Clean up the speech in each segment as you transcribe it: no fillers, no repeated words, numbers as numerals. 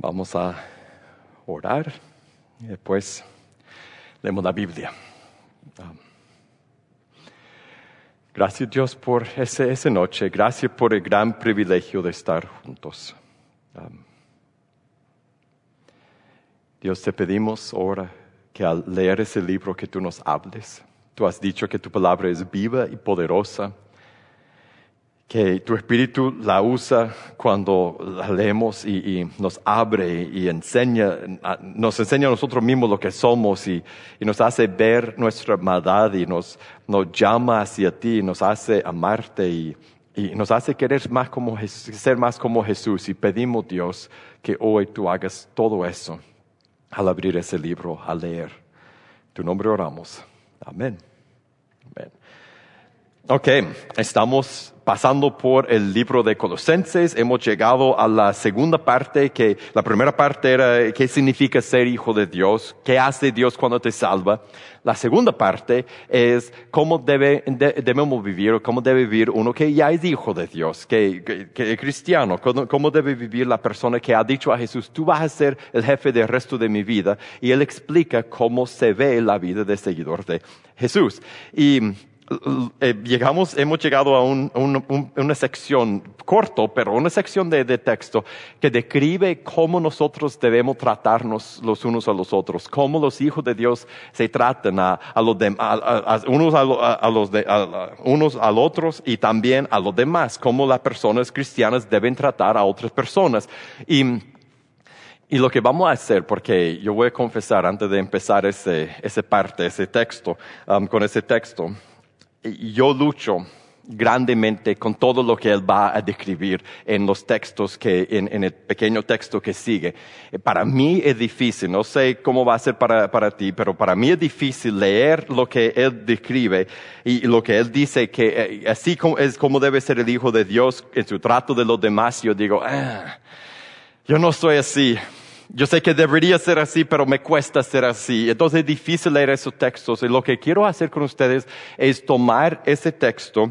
Vamos a orar y después leemos la Biblia. Gracias Dios por esa noche. Gracias por el gran privilegio de estar juntos. Dios, te pedimos ahora que al leer ese libro que tú nos hables. Tú has dicho que tu palabra es viva y poderosa, que tu Espíritu la usa cuando la leemos y nos abre y nos enseña a nosotros mismos lo que somos y nos hace ver nuestra maldad y nos llama hacia ti, nos hace amarte y nos hace querer ser más como Jesús. Y pedimos, Dios, que hoy tú hagas todo eso al abrir ese libro, al leer. En tu nombre oramos. Amén. Amén. Ok, estamos pasando por el libro de Colosenses. Hemos llegado a la segunda parte, que la primera parte era qué significa ser hijo de Dios, qué hace Dios cuando te salva. La segunda parte es cómo debemos vivir, o cómo debe vivir uno que ya es hijo de Dios, que es cristiano, cómo debe vivir la persona que ha dicho a Jesús, tú vas a ser el jefe del resto de mi vida. Y él explica cómo se ve la vida de seguidor de Jesús. Y hemos llegado a una sección corto, pero una sección de texto que describe cómo nosotros debemos tratarnos los unos a los otros, cómo los hijos de Dios se tratan unos a los otros y también a los demás, cómo las personas cristianas deben tratar a otras personas. Y lo que vamos a hacer, porque yo voy a confesar antes de empezar ese texto, con ese texto, yo lucho grandemente con todo lo que él va a describir en los textos en el pequeño texto que sigue. Para mí es difícil, no sé cómo va a ser para ti, pero para mí es difícil leer lo que él describe y lo que él dice que así es como debe ser el Hijo de Dios en su trato de los demás. Yo digo, yo no soy así. Yo sé que debería ser así, pero me cuesta ser así. Entonces es difícil leer esos textos. Y lo que quiero hacer con ustedes es tomar ese texto,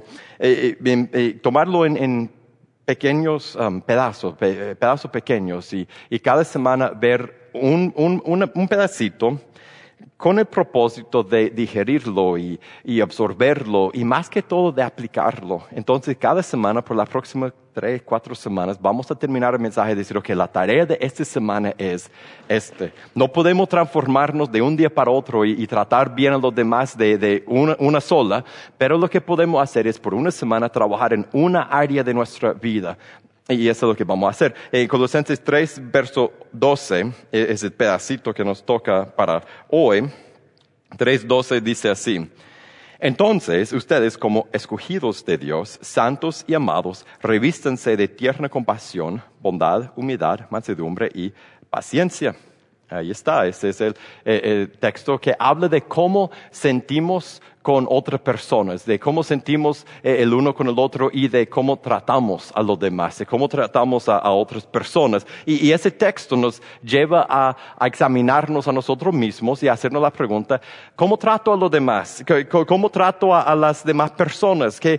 tomarlo en pequeños pedazos pequeños y cada semana ver un pedacito con el propósito de digerirlo y absorberlo y más que todo de aplicarlo. Entonces cada semana por las próximas 3-4 semanas vamos a terminar el mensaje y decir, ok, la tarea de esta semana es No podemos transformarnos de un día para otro y tratar bien a los demás de una sola, pero lo que podemos hacer es por una semana trabajar en una área de nuestra vida. Y eso es lo que vamos a hacer. En Colosenses 3, verso 12, es el pedacito que nos toca para hoy. 3:12 dice así: Entonces, ustedes como escogidos de Dios, santos y amados, revístanse de tierna compasión, bondad, humildad, mansedumbre y paciencia. Ahí está, ese es el texto que habla de cómo sentimos con otras personas, de cómo sentimos el uno con el otro y de cómo tratamos a los demás, de cómo tratamos a otras personas. Y ese texto nos lleva a examinarnos a nosotros mismos y a hacernos la pregunta, ¿cómo trato a los demás? ¿Cómo trato a las demás personas? ¿Qué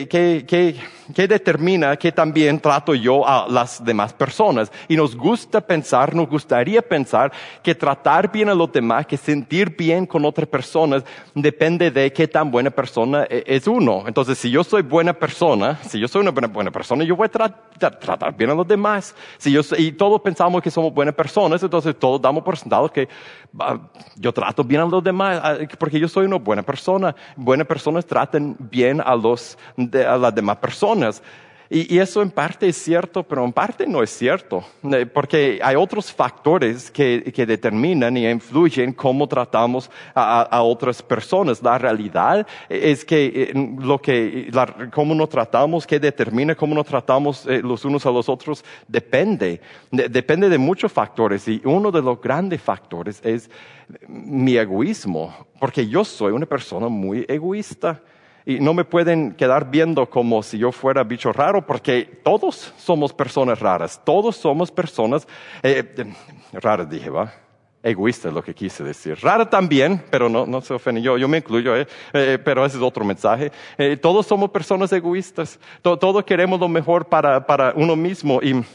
determina que también trato yo a las demás personas? Y nos gustaría pensar que tratar bien a los demás, que sentir bien con otras personas, depende de qué tan buena persona es uno. Entonces, si yo soy una buena persona, yo voy a tratar bien a los demás. Y todos pensamos que somos buenas personas, entonces todos damos por sentado que yo trato bien a los demás, porque yo soy una buena persona. Buenas personas tratan bien a las demás personas. Y eso en parte es cierto, pero en parte no es cierto, porque hay otros factores que determinan y influyen cómo tratamos a otras personas. La realidad es que cómo nos tratamos, que determina cómo nos tratamos los unos a los otros, depende de muchos factores. Y uno de los grandes factores es mi egoísmo, porque yo soy una persona muy egoísta. Y no me pueden quedar viendo como si yo fuera bicho raro, porque todos somos personas raras. Todos somos personas raras, dije, ¿va? Egoísta es lo que quise decir. Rara también, pero no se ofende. Yo me incluyo, pero ese es otro mensaje. Todos somos personas egoístas. Todos queremos lo mejor para uno mismo.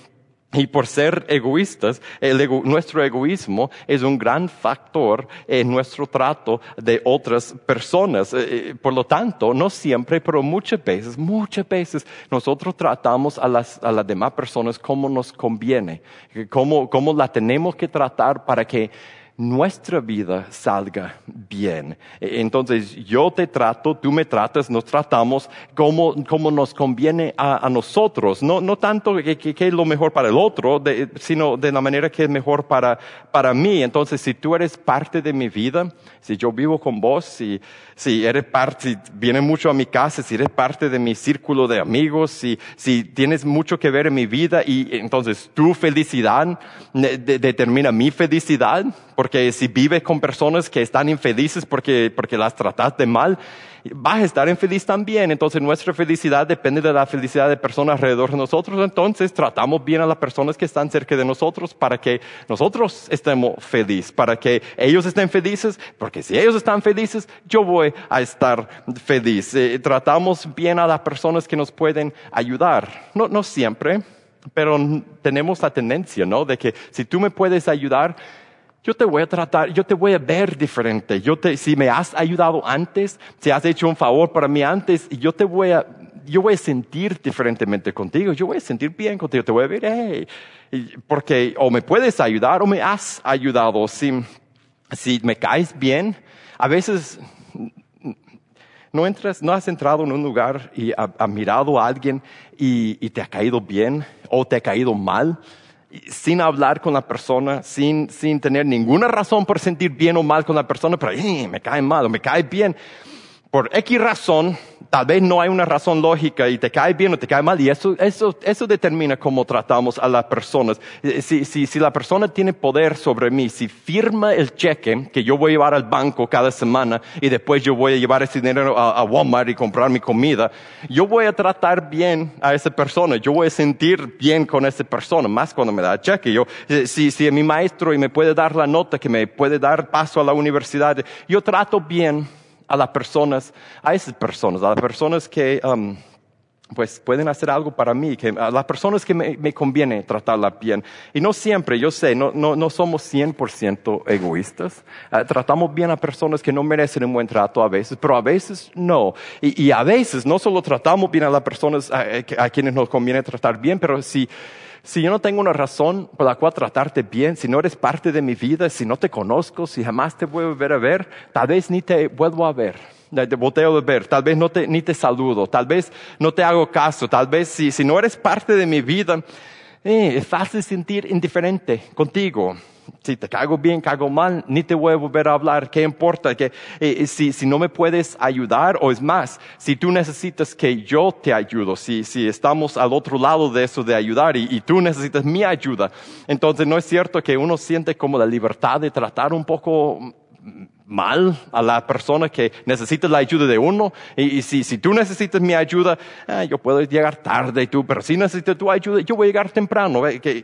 Y por ser egoístas, nuestro egoísmo es un gran factor en nuestro trato de otras personas. Por lo tanto, no siempre, pero muchas veces, nosotros tratamos a las demás personas como nos conviene, como la tenemos que tratar para que nuestra vida salga bien. Entonces, yo te trato, tú me tratas, nos tratamos como nos conviene a nosotros. No tanto que es lo mejor para el otro, sino de la manera que es mejor para mí. Entonces, si tú eres parte de mi vida, si yo vivo con vos, si eres parte, si vienes mucho a mi casa, si eres parte de mi círculo de amigos, si tienes mucho que ver en mi vida y entonces tu felicidad determina mi felicidad, porque si vives con personas que están infelices porque las trataste mal, vas a estar infeliz también. Entonces nuestra felicidad depende de la felicidad de personas alrededor de nosotros. Entonces tratamos bien a las personas que están cerca de nosotros para que nosotros estemos felices, para que ellos estén felices, porque si ellos están felices, yo voy a estar feliz. Tratamos bien a las personas que nos pueden ayudar. No siempre, pero tenemos la tendencia, ¿no? De que si tú me puedes ayudar, yo te voy a tratar, yo te voy a ver diferente. Si me has ayudado antes, si has hecho un favor para mí antes, yo voy a sentir diferentemente contigo. Yo voy a sentir bien contigo. Te voy a ver, hey, porque o me puedes ayudar o me has ayudado. Si me caes bien, a veces no has entrado en un lugar y has mirado a alguien y te ha caído bien o te ha caído mal, sin hablar con la persona, sin tener ninguna razón por sentir bien o mal con la persona, pero me cae mal o me cae bien. Por X razón, tal vez no hay una razón lógica y te cae bien o te cae mal, y eso determina cómo tratamos a las personas. Si la persona tiene poder sobre mí, si firma el cheque que yo voy a llevar al banco cada semana y después yo voy a llevar ese dinero a Walmart y comprar mi comida, yo voy a tratar bien a esa persona, yo voy a sentir bien con esa persona, más cuando me da el cheque. Si es mi maestro y me puede dar la nota que me puede dar paso a la universidad, yo trato bien a esas personas que pues pueden hacer algo para mí, a las personas que me conviene tratarlas bien. Y no siempre, yo sé, no somos 100% egoístas. Tratamos bien a personas que no merecen un buen trato a veces, pero a veces no. Y a veces no solo tratamos bien a las personas a quienes nos conviene tratar bien, pero si yo no tengo una razón por la cual tratarte bien, si no eres parte de mi vida, si no te conozco, si jamás te voy a volver a ver, tal vez ni te vuelvo a ver, te volteo a ver, tal vez ni te saludo, tal vez no te hago caso, tal vez si no eres parte de mi vida, es fácil sentir indiferente contigo. Si te caigo bien, caigo mal, ni te voy a volver a hablar. ¿Qué importa? Si no me puedes ayudar, o es más, si tú necesitas que yo te ayudo, si estamos al otro lado de eso de ayudar y tú necesitas mi ayuda, entonces no es cierto que uno siente como la libertad de tratar un poco mal a la persona que necesita la ayuda de uno. Y si tú necesitas mi ayuda, yo puedo llegar tarde, pero si necesitas tu ayuda, yo voy a llegar temprano.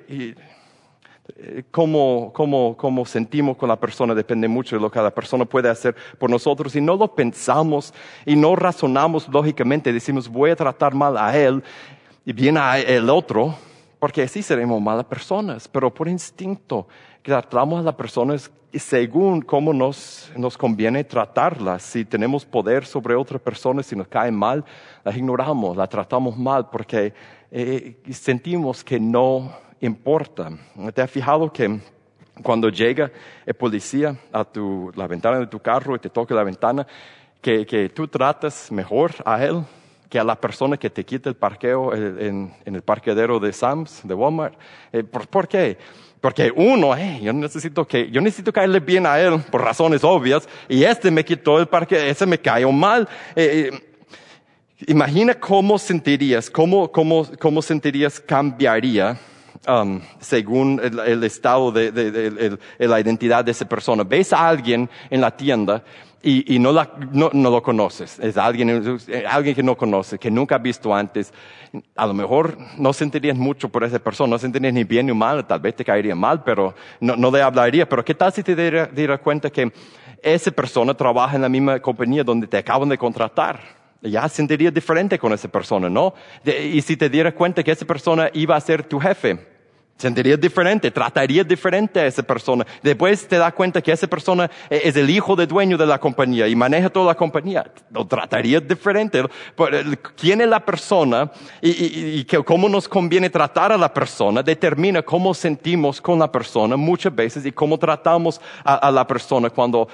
Cómo sentimos con la persona depende mucho de lo que la persona puede hacer por nosotros. Y no lo pensamos y no razonamos lógicamente. Decimos, voy a tratar mal a él y bien a el otro, porque así seremos malas personas. Pero por instinto tratamos a las personas según cómo nos conviene tratarlas. Si tenemos poder sobre otras personas, si nos caen mal, las ignoramos, las tratamos mal porque sentimos que no importa. ¿Te has fijado que cuando llega el policía a la ventana de tu carro y te toca la ventana, que tú tratas mejor a él que a la persona que te quita el parqueo en el parqueadero de Sam's, de Walmart? ¿Por qué? Porque yo necesito caerle bien a él por razones obvias, y me quitó el parqueo, ese me cayó mal. Imagina cómo sentirías, cómo sentirías cambiaría según el estado de la identidad de esa persona. Ves a alguien en la tienda y no lo conoces. Es alguien que no conoces, que nunca has visto antes. A lo mejor no sentirías mucho por esa persona, no sentirías ni bien ni mal, tal vez te caería mal, pero no le hablaría. Pero ¿qué tal si te dieras cuenta que esa persona trabaja en la misma compañía donde te acaban de contratar? Ya sentirías diferente con esa persona, ¿no? Y si te dieras cuenta que esa persona iba a ser tu jefe Sentirías diferente, tratarías diferente a esa persona. Después te das cuenta que esa persona es el hijo del dueño de la compañía y maneja toda la compañía. Lo tratarías diferente. ¿Quién es la persona y cómo nos conviene tratar a la persona? Determina cómo sentimos con la persona muchas veces y cómo tratamos a la persona cuando...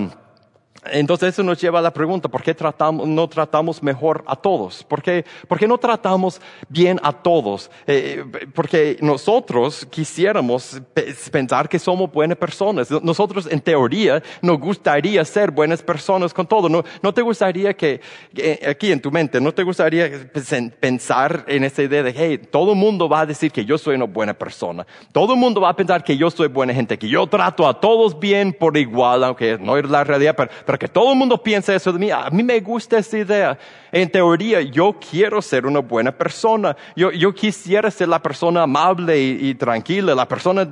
Entonces eso nos lleva a la pregunta, ¿por qué no tratamos mejor a todos? ¿Por qué no tratamos bien a todos? Porque nosotros quisiéramos pensar que somos buenas personas. Nosotros en teoría nos gustaría ser buenas personas con todo. No te gustaría que aquí en tu mente, no te gustaría pensar en esa idea de, hey, todo el mundo va a decir que yo soy una buena persona. Todo el mundo va a pensar que yo soy buena gente, que yo trato a todos bien por igual, aunque no es la realidad, pero que todo el mundo piense eso de mí. A mí me gusta esa idea. En teoría, yo quiero ser una buena persona. Yo quisiera ser la persona amable y tranquila, la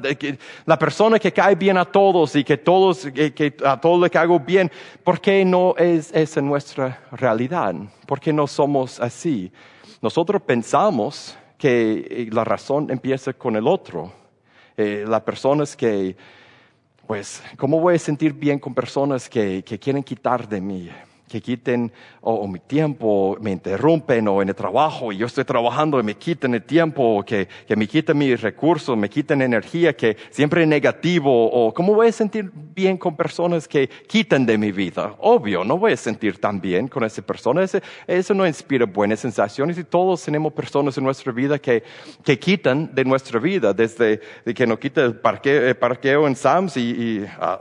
persona que cae bien a todos y que a todos le caigo bien. ¿Por qué no es esa nuestra realidad? ¿Por qué no somos así? Nosotros pensamos que la razón empieza con el otro. Las personas que... Pues, ¿cómo voy a sentir bien con personas que quieren quitar de mí? Que quiten o mi tiempo, me interrumpen o en el trabajo y yo estoy trabajando y me quitan el tiempo, o que me quiten mis recursos, me quiten energía, que siempre es negativo. O ¿cómo voy a sentir bien con personas que quitan de mi vida? Obvio, no voy a sentir tan bien con esa persona. Eso no inspira buenas sensaciones y todos tenemos personas en nuestra vida que quitan de nuestra vida, desde que nos quita el parqueo en Sam's y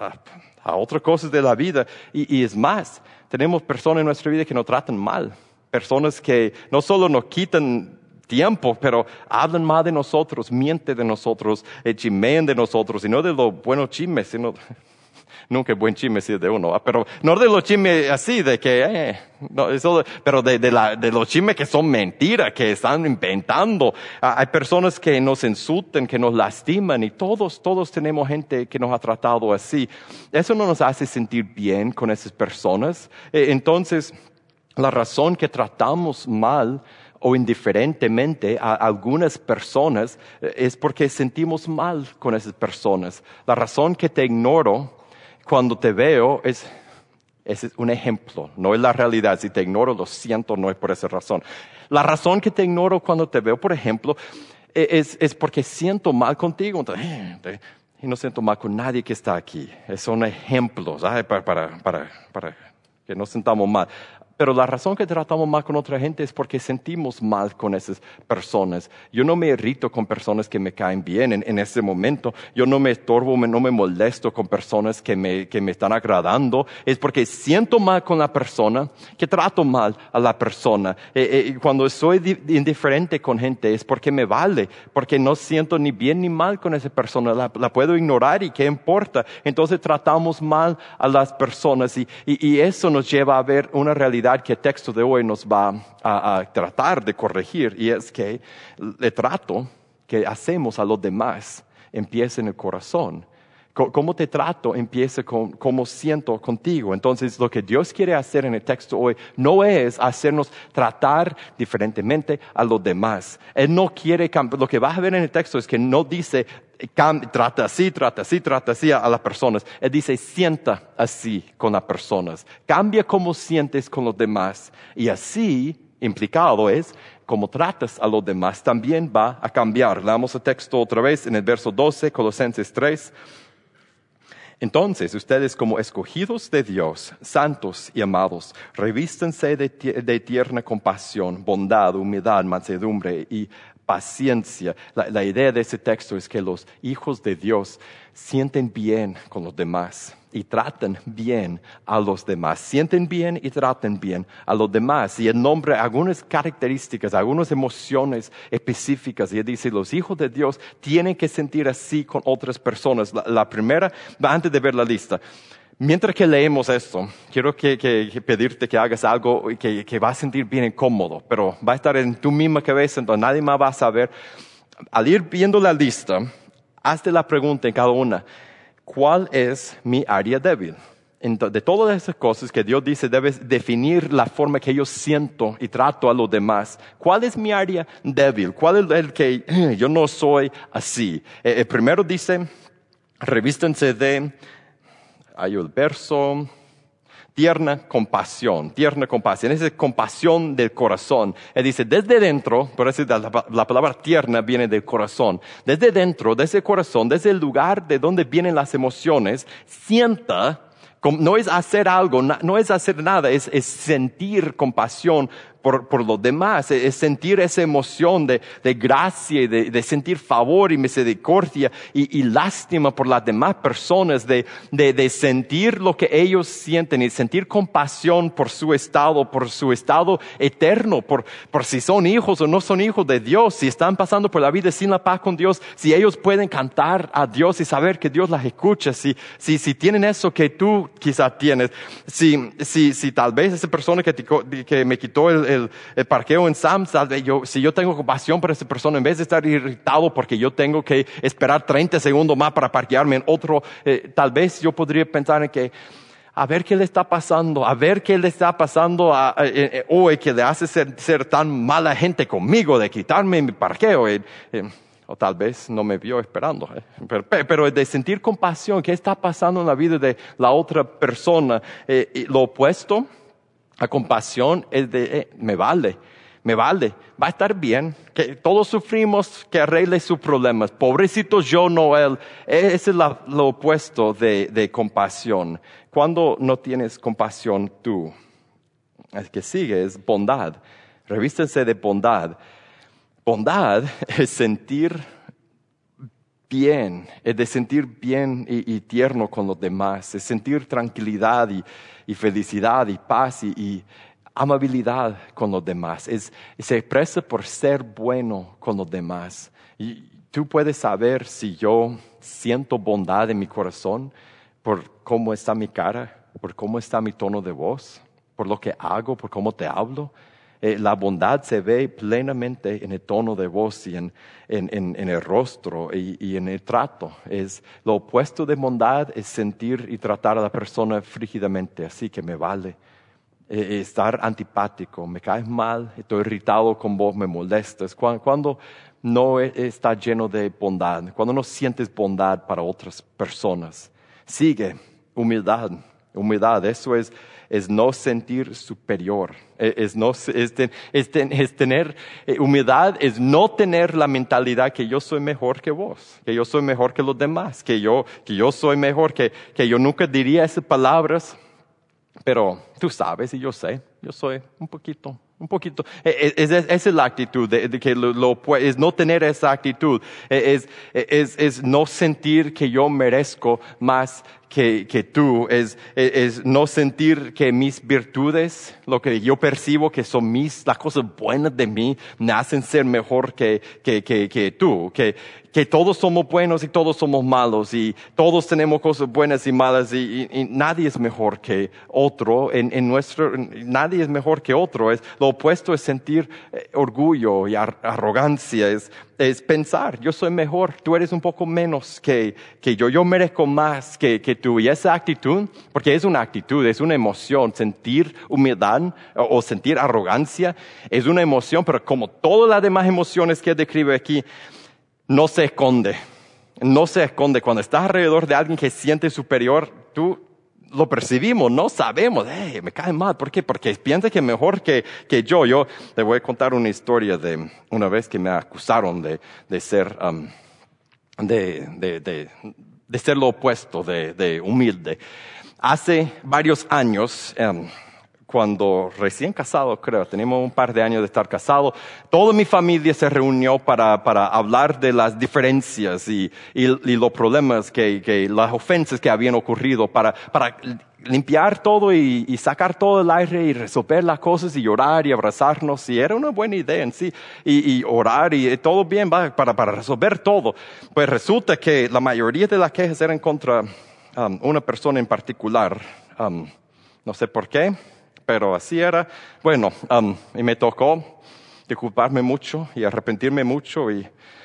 a otras cosas de la vida. Y es más, tenemos personas en nuestra vida que nos tratan mal. Personas que no solo nos quitan tiempo, pero hablan mal de nosotros, mienten de nosotros, chismean de nosotros. Y no de los buenos chismes, sino... Nunca es buen chisme si es de uno, pero no de los chismes así, de que, pero de los chismes que son mentiras, que están inventando. Hay personas que nos insultan, que nos lastiman y todos tenemos gente que nos ha tratado así. Eso no nos hace sentir bien con esas personas. Entonces, la razón que tratamos mal o indiferentemente a algunas personas es porque sentimos mal con esas personas. La razón que te ignoro cuando te veo ese es un ejemplo, no es la realidad. Si te ignoro, lo siento, no es por esa razón. La razón que te ignoro cuando te veo, por ejemplo, es porque siento mal contigo. Y no siento mal con nadie que está aquí. Son ejemplos, ¿sabes? Para que no sintamos mal. Pero la razón que tratamos mal con otra gente es porque sentimos mal con esas personas. Yo no me irrito con personas que me caen bien en ese momento. Yo no me estorbo, no me molesto con personas que me están agradando. Es porque siento mal con la persona, que trato mal a la persona. Cuando soy indiferente con gente es porque me vale, porque no siento ni bien ni mal con esa persona. La puedo ignorar y qué importa. Entonces tratamos mal a las personas y eso nos lleva a ver una realidad que el texto de hoy nos va a tratar de corregir, y es que el trato que hacemos a los demás empieza en el corazón. Cómo te trato empieza con cómo siento contigo. Entonces, lo que Dios quiere hacer en el texto hoy no es hacernos tratar diferentemente a los demás. Él no quiere cambiar. Lo que vas a ver en el texto es que no dice trata así a las personas. Él dice sienta así con las personas. Cambia cómo sientes con los demás. Y así, implicado es, como tratas a los demás también va a cambiar. Leamos el texto otra vez en el verso 12, Colosenses 3. Entonces, ustedes como escogidos de Dios, santos y amados, revístanse de tierna compasión, bondad, humildad, mansedumbre y paciencia. La idea de ese texto es que los hijos de Dios sienten bien con los demás y tratan bien a los demás. Sienten bien y tratan bien a los demás. Y él nombra algunas características, algunas emociones específicas. Y él dice, los hijos de Dios tienen que sentir así con otras personas. La primera, antes de ver la lista, mientras que leemos esto, quiero que pedirte que hagas algo que va a sentir bien incómodo, pero va a estar en tu misma cabeza, entonces nadie más va a saber. Al ir viendo la lista, hazte la pregunta en cada una, ¿cuál es mi área débil? de todas esas cosas que Dios dice, debes definir la forma que yo siento y trato a los demás. ¿Cuál es mi área débil? ¿Cuál es el que yo no soy así? Primero dice, revístense de, hay el verso, tierna compasión. Esa es compasión del corazón. Él dice, desde dentro, por eso la palabra tierna viene del corazón. Desde dentro, desde el corazón, desde el lugar de donde vienen las emociones, sienta, no es hacer algo, no es hacer nada, es sentir compasión por los demás, es sentir esa emoción de gracia y de sentir favor y misericordia y lástima por las demás personas, de sentir lo que ellos sienten y sentir compasión por su estado eterno, por si son hijos o no son hijos de Dios, si están pasando por la vida sin la paz con Dios, si ellos pueden cantar a Dios y saber que Dios las escucha, si tienen eso que tú quizás tienes, si tal vez esa persona que me quitó el parqueo en Sam's, si yo tengo compasión por esa persona, en vez de estar irritado porque yo tengo que esperar 30 segundos más para parquearme en otro, tal vez yo podría pensar en que, a ver qué le está pasando, hoy que le hace ser tan mala gente conmigo, de quitarme mi parqueo, o tal vez no me vio esperando, pero de sentir compasión, ¿qué está pasando en la vida de la otra persona? Lo opuesto a compasión es me vale, va a estar bien, que todos sufrimos, que arregle sus problemas, pobrecito yo, no él. Ese es lo opuesto de compasión. Cuando no tienes compasión tú, el que sigue es bondad. Revístense de bondad. Bondad es sentir bien, es de sentir bien y tierno con los demás, es sentir tranquilidad y felicidad y paz y amabilidad con los demás. Se expresa por ser bueno con los demás. Y tú puedes saber si yo siento bondad en mi corazón por cómo está mi cara, por cómo está mi tono de voz, por lo que hago, por cómo te hablo. La bondad se ve plenamente en el tono de voz y en el rostro y en el trato. Lo opuesto de bondad es sentir y tratar a la persona frígidamente, así que me vale. Estar antipático, me caes mal, estoy irritado con vos, me molestas. Cuando no está lleno de bondad, cuando no sientes bondad para otras personas. Sigue, humildad, eso es no sentir superior, tener humildad, es no tener la mentalidad que yo soy mejor que vos, que yo soy mejor que los demás, que yo soy mejor, que yo nunca diría esas palabras, pero tú sabes y yo sé, yo soy un poquito. Esa es la actitud es no tener esa actitud, es no sentir que yo merezco más que tú, es no sentir que mis virtudes, lo que yo percibo que son las cosas buenas de mí, me hacen ser mejor que tú, que todos somos buenos y todos somos malos y todos tenemos cosas buenas y malas y nadie es mejor que otro nadie es mejor que otro. Lo opuesto es sentir orgullo y arrogancia, es pensar, yo soy mejor, tú eres un poco menos que yo merezco más que tú. Y esa actitud, porque es una actitud, es una emoción, sentir humildad o sentir arrogancia, es una emoción, pero como todas las demás emociones que describe aquí, no se esconde. Cuando estás alrededor de alguien que siente superior, tú lo percibimos, no sabemos, me cae mal. ¿Por qué? Porque piensa que es mejor que yo. Yo le voy a contar una historia de una vez que me acusaron de ser, de ser lo opuesto, de humilde. Hace varios años, cuando recién casado, creo, teníamos un par de años de estar casados, toda mi familia se reunió para hablar de las diferencias y los problemas las ofensas que habían ocurrido, para limpiar todo y sacar todo el aire y resolver las cosas y llorar y abrazarnos, y era una buena idea en sí, y orar y todo bien para resolver todo. Pues resulta que la mayoría de las quejas eran contra una persona en particular, no sé por qué, pero así era. Bueno, y me tocó disculparme mucho y arrepentirme mucho y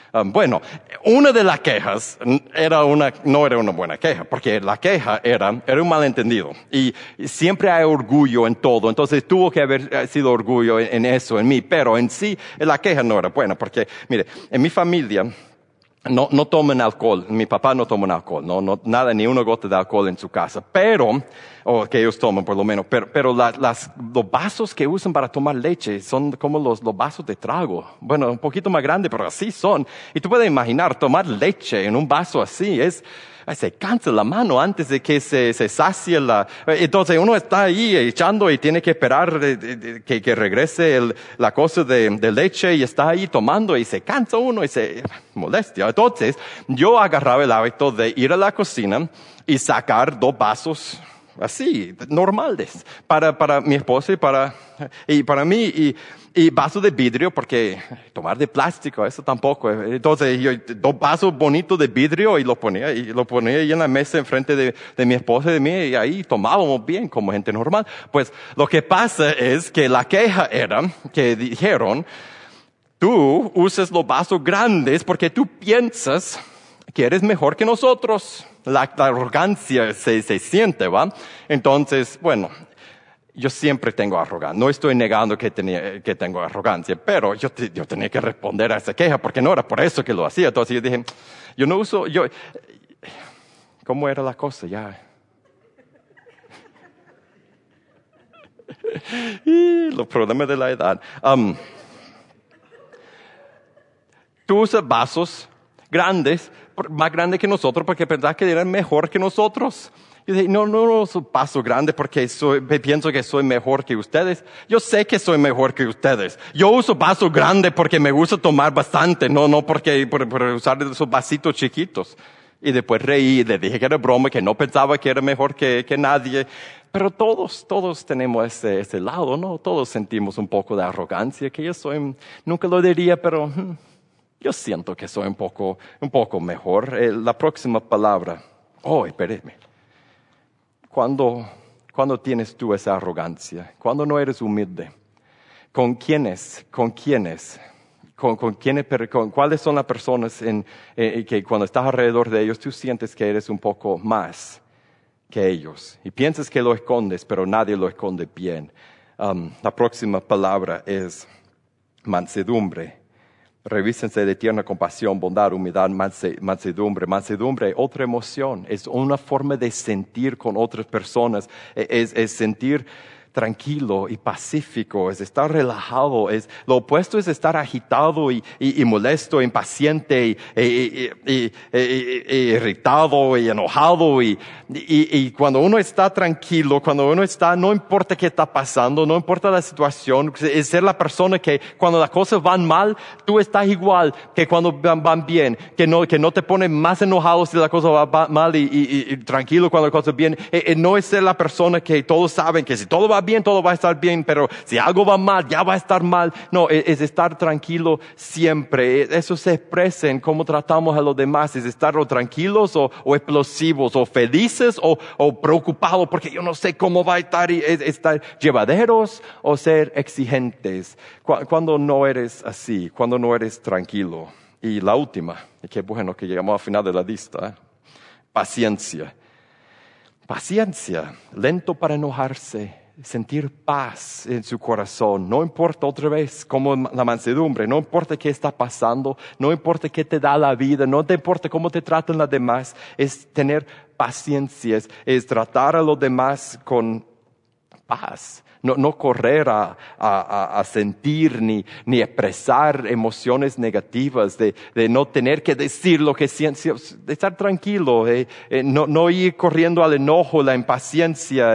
Bueno, una de las quejas no era una buena queja, porque la queja era un malentendido. Y siempre hay orgullo en todo, entonces tuvo que haber sido orgullo en eso, en mí. Pero en sí, la queja no era buena, porque, mire, en mi familia no toman alcohol. Mi papá no toma alcohol, no, nada, ni una gota de alcohol en su casa. Pero, o que ellos toman por lo menos, pero los vasos que usan para tomar leche son como los vasos de trago. Bueno, un poquito más grande, pero así son. Y tú puedes imaginar tomar leche en un vaso así, se cansa la mano antes de que se sacie entonces uno está ahí echando y tiene que esperar que regrese la cosa de leche y está ahí tomando y se cansa uno y se molestia. Entonces yo agarraba el hábito de ir a la cocina y sacar 2 vasos así, normales, para mi esposa y para mí, y vasos de vidrio, porque tomar de plástico, eso tampoco. Entonces yo 2 vasos bonitos de vidrio y lo ponía ahí en la mesa enfrente de mi esposa y de mí, y ahí tomábamos bien como gente normal. Pues lo que pasa es que la queja era que dijeron, tú usas los vasos grandes porque tú piensas que eres mejor que nosotros. La arrogancia se siente, ¿va? Entonces, bueno, yo siempre tengo arrogancia. No estoy negando que tengo arrogancia, pero yo tenía que responder a esa queja porque no era por eso que lo hacía. Entonces yo dije, yo no uso, ¿cómo era la cosa? Ya. Y los problemas de la edad. Tú usas vasos grandes, más grandes que nosotros, porque pensás que eran mejor que nosotros. Yo dije, no uso vaso grande porque pienso que soy mejor que ustedes. Yo sé que soy mejor que ustedes. Yo uso vaso grande porque me gusta tomar bastante, no porque por usar esos vasitos chiquitos. Y después reí, le dije que era broma, que no pensaba que era mejor que nadie. Pero todos tenemos ese lado, ¿no? Todos sentimos un poco de arrogancia, que nunca lo diría, pero yo siento que soy un poco mejor. La próxima palabra, espéreme. ¿Cuándo tienes tú esa arrogancia? ¿Cuándo no eres humilde? ¿Con quiénes? ¿Cuáles son las personas que cuando estás alrededor de ellos tú sientes que eres un poco más que ellos? Y piensas que lo escondes, pero nadie lo esconde bien. La próxima palabra es mansedumbre. Revísense de tierna compasión, bondad, humildad, mansedumbre. Mansedumbre, otra emoción, es una forma de sentir con otras personas, es sentir tranquilo y pacífico, es estar relajado, lo opuesto es estar agitado y molesto, impaciente y irritado y enojado y cuando uno está tranquilo, no importa qué está pasando, no importa la situación, es ser la persona que cuando las cosas van mal, tú estás igual que cuando van bien, que no te pone más enojado si la cosa va mal y tranquilo cuando la cosa va bien, no es ser la persona que todos saben que si todo va bien, todo va a estar bien, pero si algo va mal, ya va a estar mal. No, es estar tranquilo siempre. Eso se expresa en cómo tratamos a los demás, es estar o tranquilos o explosivos, o felices o preocupados, porque yo no sé cómo va a estar llevaderos o ser exigentes. Cuando no eres así, cuando no eres tranquilo. Y la última, y qué bueno que llegamos al final de la lista, paciencia. Paciencia, lento para enojarse, sentir paz en su corazón. No importa otra vez como la mansedumbre, no importa qué está pasando, no importa qué te da la vida, no te importa cómo te tratan los demás, es tener paciencia, es tratar a los demás con paz. No correr a sentir ni expresar emociones negativas, de no tener que decir lo que sientes, de estar tranquilo, no ir corriendo al enojo, la impaciencia,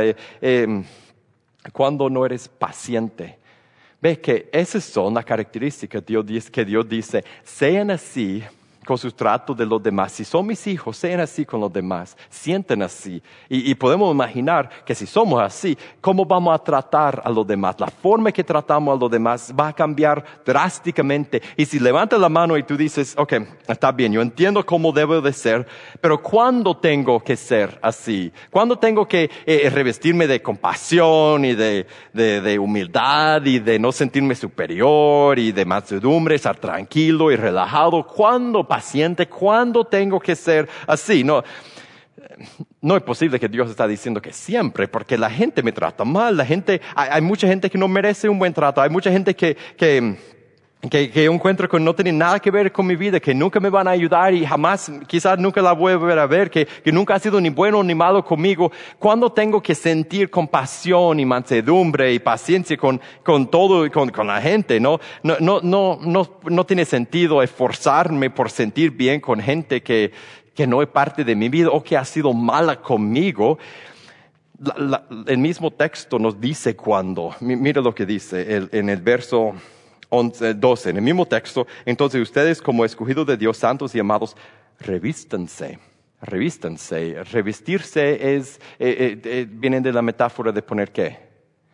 cuando no eres paciente. Ve que esas son las características que Dios dice, sean así con su trato de los demás. Si son mis hijos, sean así con los demás, sienten así. Y podemos imaginar que si somos así, ¿cómo vamos a tratar a los demás? La forma que tratamos a los demás va a cambiar drásticamente. Y si levantas la mano y tú dices, ok, está bien, yo entiendo cómo debo de ser, pero ¿cuándo tengo que ser así? ¿Cuándo tengo que revestirme de compasión y de humildad y de no sentirme superior y de mansedumbre, estar tranquilo y relajado? ¿Cuándo paciente? ¿Cuándo tengo que ser así? No es posible que Dios está diciendo que siempre, porque la gente me trata mal, hay mucha gente que no merece un buen trato, hay mucha gente que yo encuentro que no tiene nada que ver con mi vida, que nunca me van a ayudar y jamás, quizás nunca la voy a volver a ver, que nunca ha sido ni bueno ni malo conmigo. ¿Cuándo tengo que sentir compasión y mansedumbre y paciencia con todo, con la gente? No tiene sentido esforzarme por sentir bien con gente que no es parte de mi vida o que ha sido mala conmigo. El mismo texto nos dice cuándo. Mira lo que dice en el verso 12, en el mismo texto. Entonces ustedes, como escogidos de Dios, santos y amados, revístanse. Revestirse viene de la metáfora de poner ¿qué?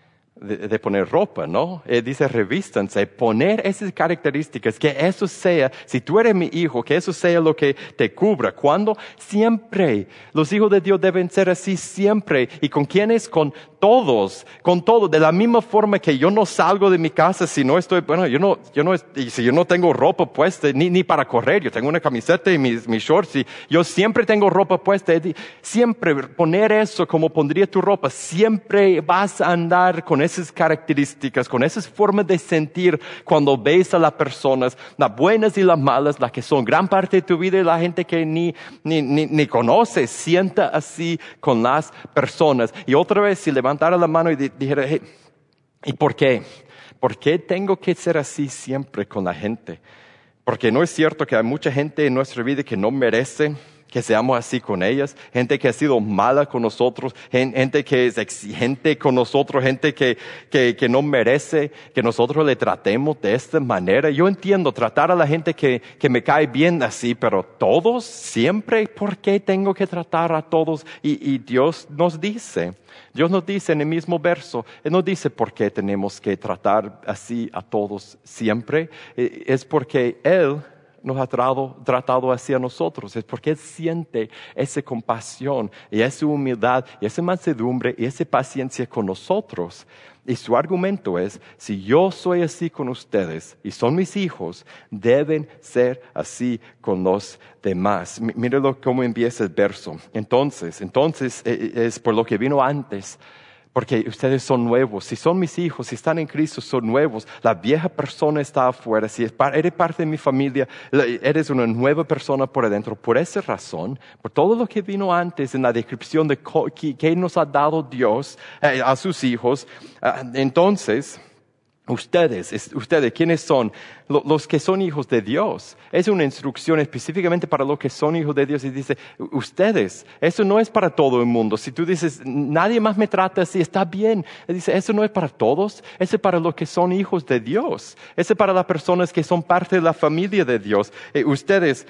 De poner ropa, ¿no? Dice revístanse, poner esas características, que eso sea, si tú eres mi hijo, que eso sea lo que te cubra. ¿Cuándo? Siempre. Los hijos de Dios deben ser así siempre. ¿Y con quiénes? Con todos, de la misma forma que yo no salgo de mi casa si no estoy, si yo no tengo ropa puesta, ni para correr, yo tengo una camiseta y mis shorts, y yo siempre tengo ropa puesta. Siempre poner eso como pondría tu ropa, siempre vas a andar con esas características, con esas formas de sentir cuando ves a las personas, las buenas y las malas, las que son gran parte de tu vida y la gente que ni conoces, sienta así con las personas. Y otra vez, si levantara la mano y dijera, hey, ¿y por qué? ¿Por qué tengo que ser así siempre con la gente? Porque no es cierto que hay mucha gente en nuestra vida que no merece que seamos así con ellas, gente que ha sido mala con nosotros, gente que es exigente con nosotros, gente que no merece que nosotros le tratemos de esta manera. Yo entiendo tratar a la gente que me cae bien así, pero todos, siempre, ¿por qué tengo que tratar a todos? Y Dios nos dice en el mismo verso, Él nos dice por qué tenemos que tratar así a todos siempre. Es porque Él nos ha tratado así a nosotros. Es porque Él siente esa compasión y esa humildad y esa mansedumbre y esa paciencia con nosotros. Y su argumento es, si yo soy así con ustedes y son mis hijos, deben ser así con los demás. Míralo cómo empieza el verso. Entonces es por lo que vino antes. Porque ustedes son nuevos, si son mis hijos, si están en Cristo, son nuevos. La vieja persona está afuera, si eres parte de mi familia, eres una nueva persona por adentro. Por esa razón, por todo lo que vino antes en la descripción de que nos ha dado Dios a sus hijos, entonces ustedes, ¿quiénes son? Los que son hijos de Dios. Es una instrucción específicamente para los que son hijos de Dios y dice, ustedes, eso no es para todo el mundo. Si tú dices, nadie más me trata así, está bien. Él dice, eso no es para todos, eso es para los que son hijos de Dios. Eso es para las personas que son parte de la familia de Dios. Ustedes,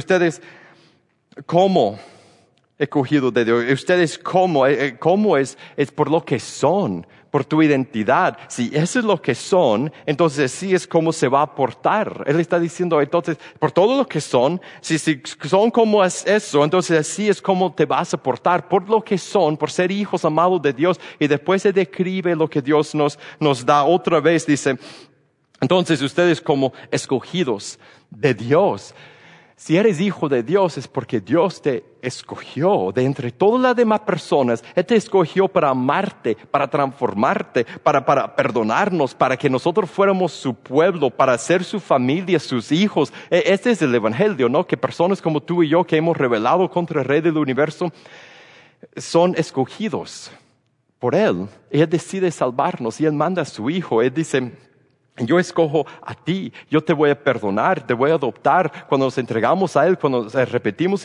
¿cómo? Escogidos de Dios. Ustedes cómo es por lo que son, por tu identidad. Si eso es lo que son, entonces así es como se va a portar. Él está diciendo, entonces, por todo lo que son, si son como es eso, entonces así es como te vas a portar, por lo que son, por ser hijos amados de Dios. Y después se describe lo que Dios nos da otra vez, dice, entonces ustedes como escogidos de Dios. Si eres hijo de Dios es porque Dios te escogió de entre todas las demás personas. Él te escogió para amarte, para transformarte, para perdonarnos, para que nosotros fuéramos su pueblo, para ser su familia, sus hijos. Este es el evangelio, ¿no? Que personas como tú y yo que hemos rebelado contra el Rey del Universo son escogidos por Él. Él decide salvarnos y Él manda a su Hijo. Él dice, Yo escojo a ti, yo te voy a perdonar, te voy a adoptar. Cuando nos entregamos a Él, cuando nos repetimos y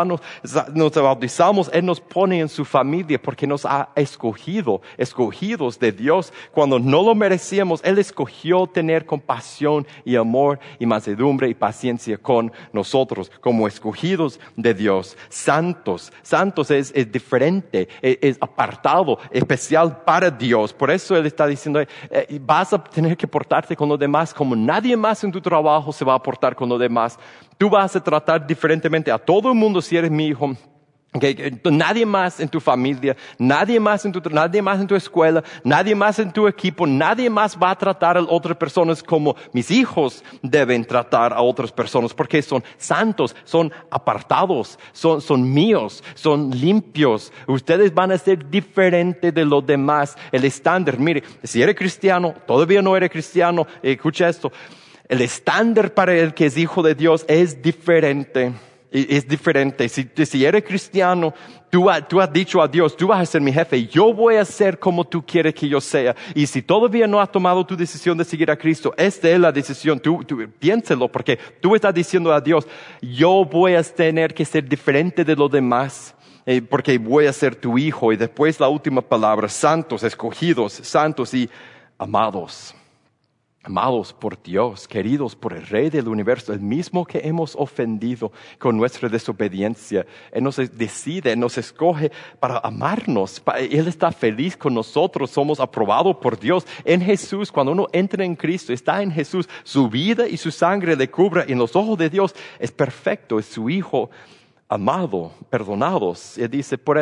nos bautizamos, Él nos pone en su familia porque nos ha escogido, escogidos de Dios. Cuando no lo merecíamos, Él escogió tener compasión y amor y mansedumbre y paciencia con nosotros como escogidos de Dios. Santos es diferente, es apartado, especial para Dios. Por eso Él está diciendo, vas a tener que portarte con los demás como nadie más en tu trabajo se va a portar con los demás. Tú vas a tratar diferentemente a todo el mundo si eres mi hijo. Nadie más en tu familia, nadie más en tu escuela, nadie más en tu equipo, nadie más va a tratar a otras personas como mis hijos deben tratar a otras personas, porque son santos, son apartados, son míos, son limpios. Ustedes van a ser diferentes de los demás. El estándar, mire, si eres cristiano, todavía no eres cristiano, escucha esto, el estándar para el que es hijo de Dios es diferente. Es diferente. Si eres cristiano, tú has dicho a Dios, tú vas a ser mi jefe, yo voy a ser como tú quieres que yo sea. Y si todavía no has tomado tu decisión de seguir a Cristo, esta es la decisión, tú piénselo, porque tú estás diciendo a Dios, yo voy a tener que ser diferente de los demás, porque voy a ser tu hijo. Y después la última palabra, santos, escogidos, santos y amados. Amados por Dios, queridos por el Rey del universo, el mismo que hemos ofendido con nuestra desobediencia. Él nos decide, nos escoge para amarnos. Él está feliz con nosotros, somos aprobados por Dios. En Jesús, cuando uno entra en Cristo, está en Jesús, su vida y su sangre le cubre. En los ojos de Dios es perfecto, es su Hijo amado, perdonados. Él dice, por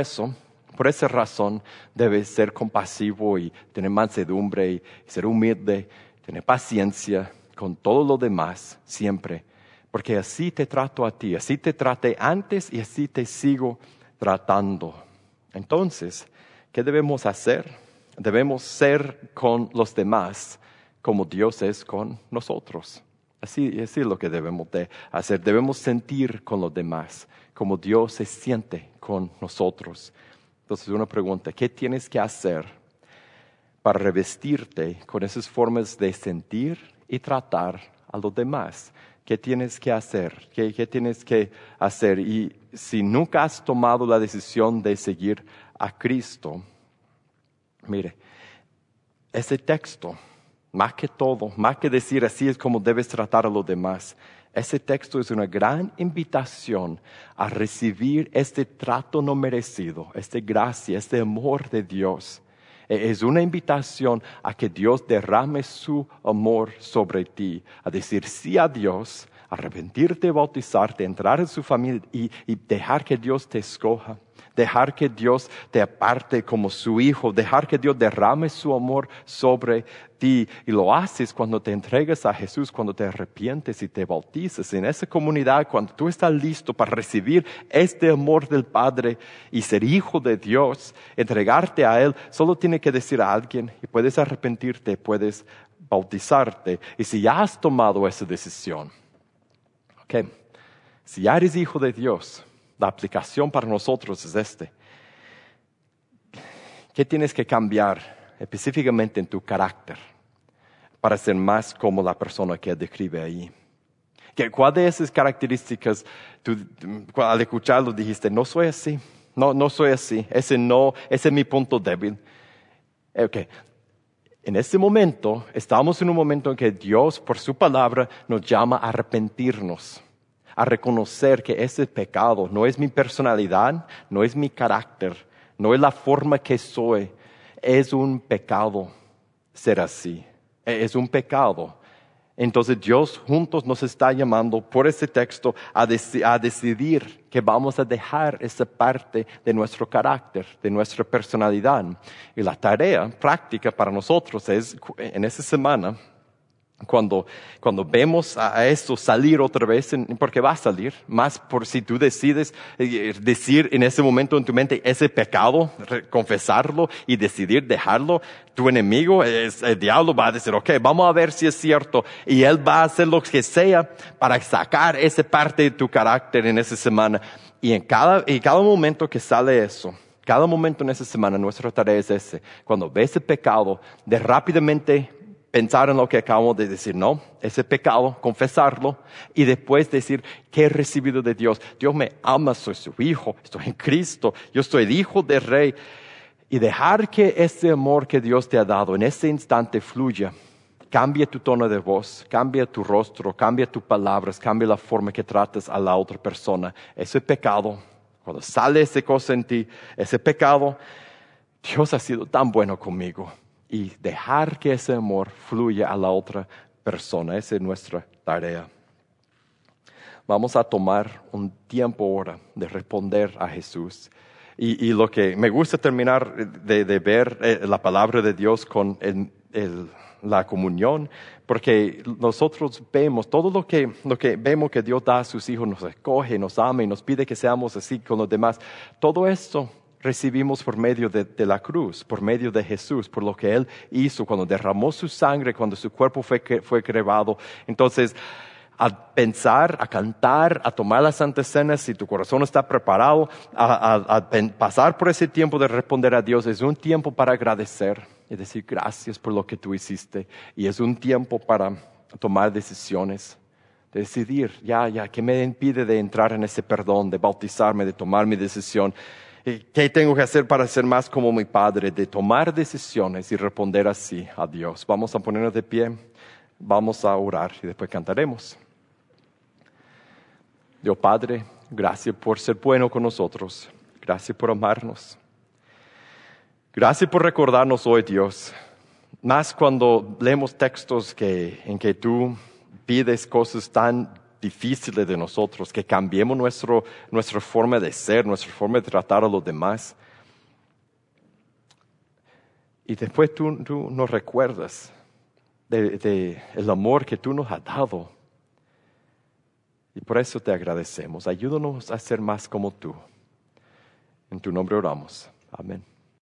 esa razón debes ser compasivo y tener mansedumbre y ser humilde. Tener paciencia con todo lo demás siempre, porque así te trato a ti, así te traté antes y así te sigo tratando. Entonces, ¿qué debemos hacer? Debemos ser con los demás como Dios es con nosotros. Así es lo que debemos de hacer. Debemos sentir con los demás como Dios se siente con nosotros. Entonces, una pregunta, ¿qué tienes que hacer para revestirte con esas formas de sentir y tratar a los demás? ¿Qué tienes que hacer? ¿Qué tienes que hacer? Y si nunca has tomado la decisión de seguir a Cristo, mire, ese texto, más que todo, más que decir así es como debes tratar a los demás, ese texto es una gran invitación a recibir este trato no merecido, esta gracia, este amor de Dios. Es una invitación a que Dios derrame su amor sobre ti, a decir sí a Dios, arrepentirte, bautizarte, entrar en su familia y dejar que Dios te escoja, dejar que Dios te aparte como su hijo, dejar que Dios derrame su amor sobre ti. Y lo haces cuando te entregas a Jesús, cuando te arrepientes y te bautizas en esa comunidad, cuando tú estás listo para recibir este amor del Padre y ser hijo de Dios, entregarte a Él. Solo tiene que decir a alguien y puedes arrepentirte, puedes bautizarte. Y si ya has tomado esa decisión, si ya eres hijo de Dios, la aplicación para nosotros es ¿qué tienes que cambiar específicamente en tu carácter para ser más como la persona que describe ahí? ¿Cuál de esas características tú al escucharlo dijiste, no soy así, no soy así, ese es mi punto débil? En este momento, estamos en un momento en que Dios, por su palabra, nos llama a arrepentirnos, a reconocer que ese pecado no es mi personalidad, no es mi carácter, no es la forma que soy. Es un pecado ser así, es un pecado. Entonces Dios juntos nos está llamando por este texto a decidir que vamos a dejar esa parte de nuestro carácter, de nuestra personalidad. Y la tarea práctica para nosotros es en esa semana, cuando vemos a esto salir otra vez, porque va a salir, más por si tú decides decir en ese momento en tu mente ese pecado, confesarlo y decidir dejarlo, tu enemigo, el diablo va a decir, vamos a ver si es cierto, y él va a hacer lo que sea para sacar esa parte de tu carácter en esa semana. Y en cada momento que sale eso, cada momento en esa semana, nuestra tarea es cuando ves el pecado, de rápidamente pensar en lo que acabamos de decir, no, ese pecado, confesarlo y después decir que he recibido de Dios. Dios me ama, soy su hijo, estoy en Cristo, yo soy el hijo del Rey. Y dejar que ese amor que Dios te ha dado en ese instante fluya. Cambia tu tono de voz, cambia tu rostro, cambia tus palabras, cambia la forma que tratas a la otra persona. Ese pecado, cuando sale esa cosa en ti, ese pecado, Dios ha sido tan bueno conmigo. Y dejar que ese amor fluya a la otra persona, esa es nuestra tarea. Vamos a tomar un tiempo ahora de responder a Jesús. Y lo que me gusta terminar de ver la palabra de Dios con la comunión, porque nosotros vemos todo lo que vemos que Dios da a sus hijos, nos escoge, nos ama y nos pide que seamos así con los demás. Todo esto recibimos por medio de la cruz, por medio de Jesús, por lo que Él hizo cuando derramó su sangre, cuando su cuerpo fue cremado. Entonces, a pensar, a cantar, a tomar la Santa Cena, si tu corazón está preparado, a pasar por ese tiempo de responder a Dios, es un tiempo para agradecer y decir gracias por lo que tú hiciste. Y es un tiempo para tomar decisiones, de decidir, ¿qué me impide de entrar en ese perdón, de bautizarme, de tomar mi decisión? ¿Qué tengo que hacer para ser más como mi Padre? De tomar decisiones y responder así a Dios. Vamos a ponernos de pie, vamos a orar y después cantaremos. Dios Padre, gracias por ser bueno con nosotros. Gracias por amarnos. Gracias por recordarnos hoy, Dios. Más cuando leemos textos en que tú pides cosas tan difíciles de nosotros, que cambiemos nuestra forma de ser, nuestra forma de tratar a los demás. Y después tú nos recuerdas de el amor que tú nos has dado. Y por eso te agradecemos. Ayúdanos a ser más como tú. En tu nombre oramos. Amén.